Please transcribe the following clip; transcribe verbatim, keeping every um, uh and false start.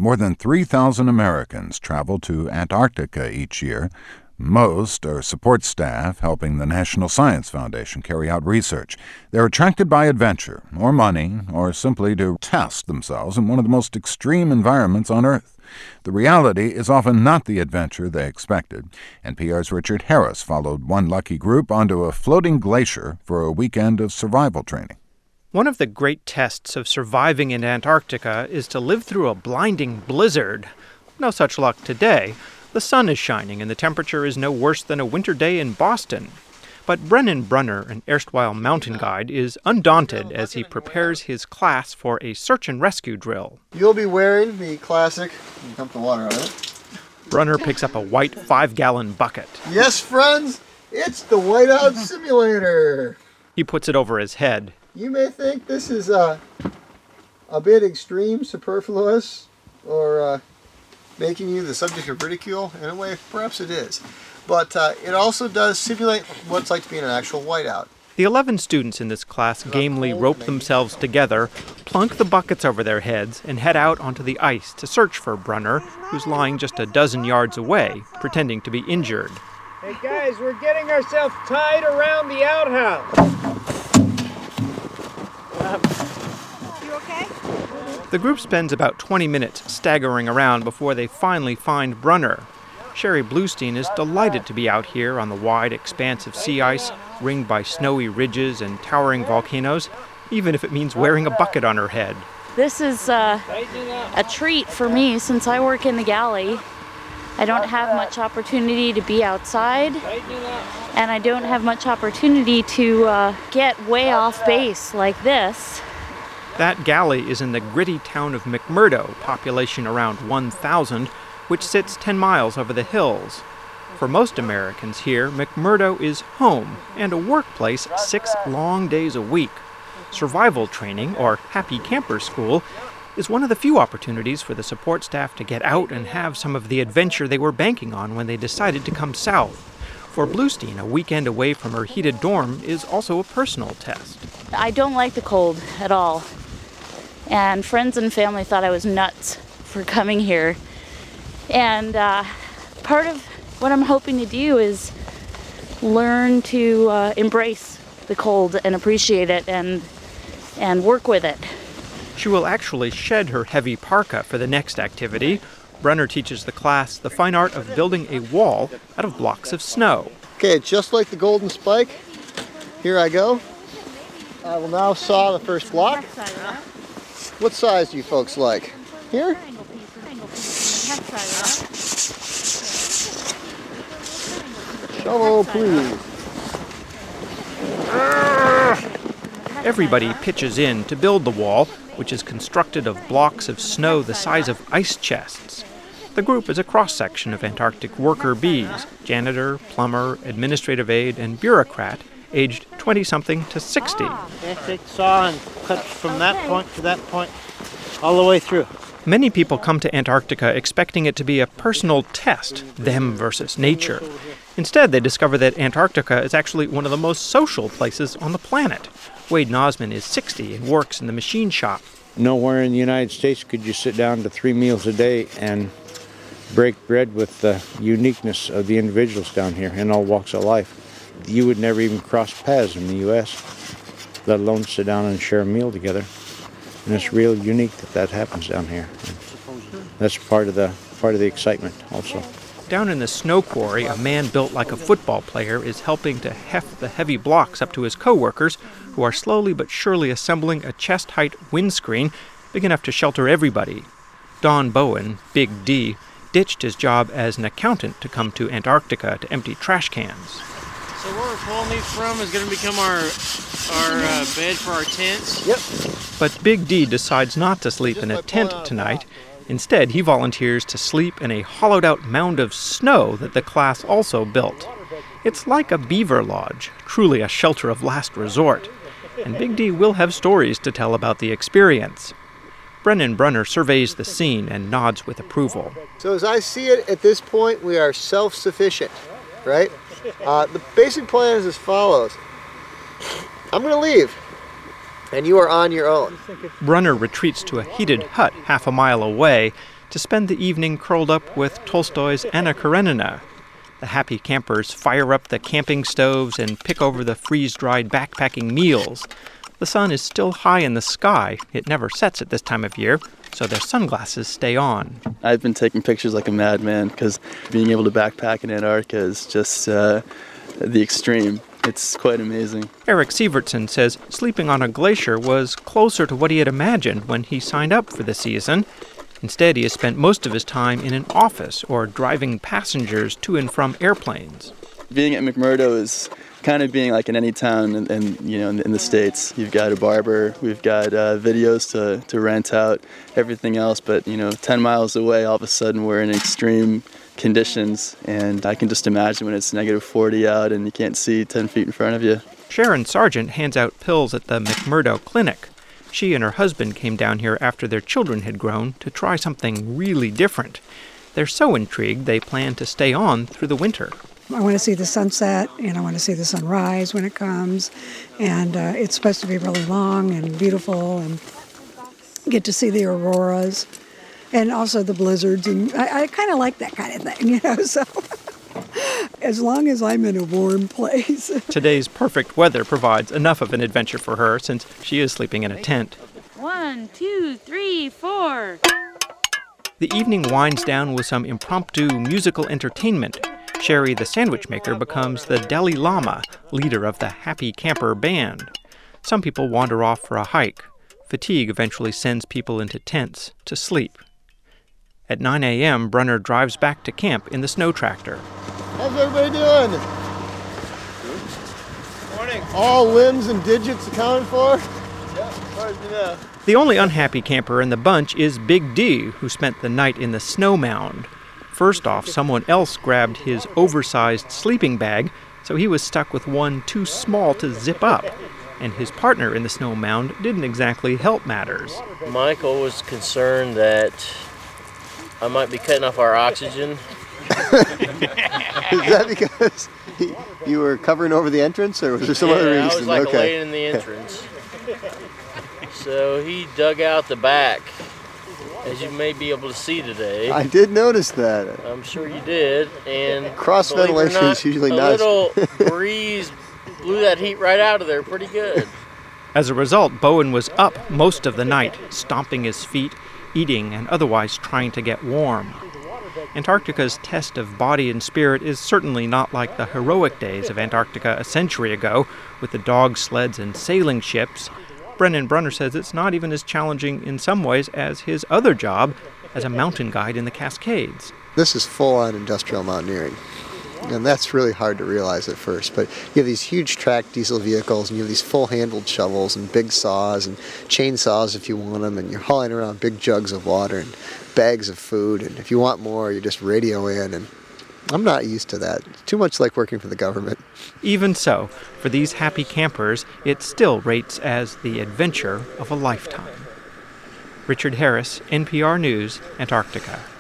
More than three thousand Americans travel to Antarctica each year. Most are support staff helping the National Science Foundation carry out research. They're attracted by adventure, or money, or simply to test themselves in one of the most extreme environments on Earth. The reality is often not the adventure they expected. N P R's Richard Harris followed one lucky group onto a floating glacier for a weekend of survival training. One of the great tests of surviving in Antarctica is to live through a blinding blizzard. No such luck today. The sun is shining and the temperature is no worse than a winter day in Boston. But Brennan Brunner, an erstwhile mountain guide, is undaunted as he prepares his class for a search and rescue drill. You'll be wearing the classic, dump the water on it. Brunner picks up a white five-gallon bucket. Yes, friends, it's the Whiteout Simulator. He puts it over his head. You may think this is uh, a bit extreme, superfluous, or uh, making you the subject of ridicule. In a way, perhaps it is. But uh, it also does simulate what it's like to be in an actual whiteout. The eleven students in this class gamely rope themselves together, plunk the buckets over their heads, and head out onto the ice to search for Brunner, who's lying just a dozen yards away, pretending to be injured. Hey guys, we're getting ourselves tied around the outhouse. You okay? The group spends about twenty minutes staggering around before they finally find Brunner. Sherry Bluestein is delighted to be out here on the wide expanse of sea ice, ringed by snowy ridges and towering volcanoes, even if it means wearing a bucket on her head. This is uh, a treat for me since I work in the galley. I don't have much opportunity to be outside, and I don't have much opportunity to uh, get way off base like this. That galley is in the gritty town of McMurdo, population around one thousand, which sits ten miles over the hills. For most Americans here, McMurdo is home and a workplace six long days a week. Survival training, or Happy Camper School, is one of the few opportunities for the support staff to get out and have some of the adventure they were banking on when they decided to come south. For Bluestein, a weekend away from her heated dorm is also a personal test. I don't like the cold at all. And friends and family thought I was nuts for coming here. And uh, part of what I'm hoping to do is learn to uh, embrace the cold and appreciate it and and work with it. She will actually shed her heavy parka for the next activity. Brunner teaches the class the fine art of building a wall out of blocks of snow. Okay, just like the golden spike, here I go. I will now saw the first block. What size do you folks like? Here? Shovel, please. Everybody pitches in to build the wall, which is constructed of blocks of snow the size of ice chests. The group is a cross-section of Antarctic worker bees, janitor, plumber, administrative aide, and bureaucrat, aged twenty-something to sixty. Okay, take the saw and cut from that point to that point, all the way through. Many people come to Antarctica expecting it to be a personal test, them versus nature. Instead, they discover that Antarctica is actually one of the most social places on the planet. Wade Nosman is sixty and works in the machine shop. Nowhere in the United States could you sit down to three meals a day and break bread with the uniqueness of the individuals down here in all walks of life. You would never even cross paths in the U S, let alone sit down and share a meal together. And it's real unique that that happens down here. That's part of the part of the excitement also. Down in the snow quarry, a man built like a football player is helping to heft the heavy blocks up to his co-workers, who are slowly but surely assembling a chest-height windscreen big enough to shelter everybody. Don Bowen, Big D, ditched his job as an accountant to come to Antarctica to empty trash cans. So where we're pulling these from is going to become our our uh, bed for our tents. Yep. But Big D decides not to sleep in a tent tonight. Instead, he volunteers to sleep in a hollowed-out mound of snow that the class also built. It's like a beaver lodge, truly a shelter of last resort. And Big D will have stories to tell about the experience. Brennan Brunner surveys the scene and nods with approval. So as I see it at this point, we are self-sufficient, right? Uh, the basic plan is as follows. I'm going to leave, and you are on your own. Brunner retreats to a heated hut half a mile away to spend the evening curled up with Tolstoy's Anna Karenina. The happy campers fire up the camping stoves and pick over the freeze-dried backpacking meals. The sun is still high in the sky. It never sets at this time of year, so their sunglasses stay on. I've been taking pictures like a madman because being able to backpack in Antarctica is just uh, the extreme. It's quite amazing. Eric Sievertson says sleeping on a glacier was closer to what he had imagined when he signed up for the season. Instead, he has spent most of his time in an office or driving passengers to and from airplanes. Being at McMurdo is kind of being like in any town in, in you know in, in the States. You've got a barber, we've got uh, videos to, to rent out, everything else. But you know, ten miles away, all of a sudden we're in extreme conditions, and I can just imagine when it's negative forty out and you can't see ten feet in front of you. Sharon Sargent hands out pills at the McMurdo Clinic. She and her husband came down here after their children had grown to try something really different. They're so intrigued they plan to stay on through the winter. I want to see the sunset, and I want to see the sunrise when it comes, and uh, it's supposed to be really long and beautiful, and get to see the auroras, and also the blizzards, and I, I kind of like that kind of thing, you know, so as long as I'm in a warm place. Today's perfect weather provides enough of an adventure for her since she is sleeping in a tent. One, two, three, four. The evening winds down with some impromptu musical entertainment. Sherry, the sandwich maker, becomes the Dalai Lama, leader of the Happy Camper Band. Some people wander off for a hike. Fatigue eventually sends people into tents to sleep. At nine a.m., Brunner drives back to camp in the snow tractor. How's everybody doing? Morning. All limbs and digits accounted for? Yeah, as far as we know. The only unhappy camper in the bunch is Big D, who spent the night in the snow mound. First off, someone else grabbed his oversized sleeping bag, so he was stuck with one too small to zip up. And his partner in the snow mound didn't exactly help matters. Michael was concerned that I might be cutting off our oxygen. Is that because he, you were covering over the entrance, or was there some yeah, other reason? I was like okay. laying in the entrance. So he dug out the back, as you may be able to see today. I did notice that. I'm sure you did. And cross ventilation not, is usually a not. A little breeze blew that heat right out of there pretty good. As a result, Bowen was up most of the night, stomping his feet, eating, and otherwise trying to get warm. Antarctica's test of body and spirit is certainly not like the heroic days of Antarctica a century ago, with the dog sleds and sailing ships. Brennan Brunner says it's not even as challenging in some ways as his other job as a mountain guide in the Cascades. This is full-on industrial mountaineering, and that's really hard to realize at first. But you have these huge track diesel vehicles, and you have these full-handled shovels and big saws and chainsaws if you want them, and you're hauling around big jugs of water and bags of food, and if you want more, you just radio in, and I'm not used to that. It's too much like working for the government. Even so, for these happy campers, it still rates as the adventure of a lifetime. Richard Harris, N P R News, Antarctica.